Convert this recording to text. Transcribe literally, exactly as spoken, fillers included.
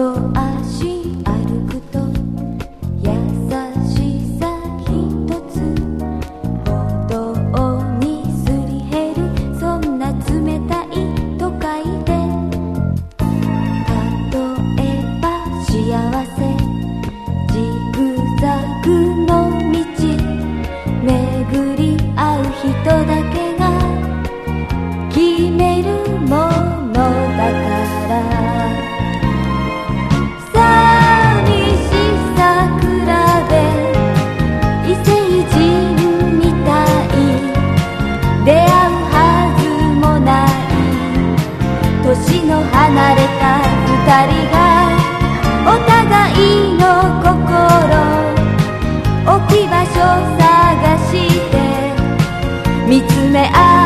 足歩くと優しさ一つ歩道にすり減る、そんな冷たい都会で、例えば幸せジグザグの道巡り合う人だけが決めるものだから、寂しさ比べ異星人みたい、出会うはずもない年の離れた二人がお互いの心、置き場所探して見つめ合う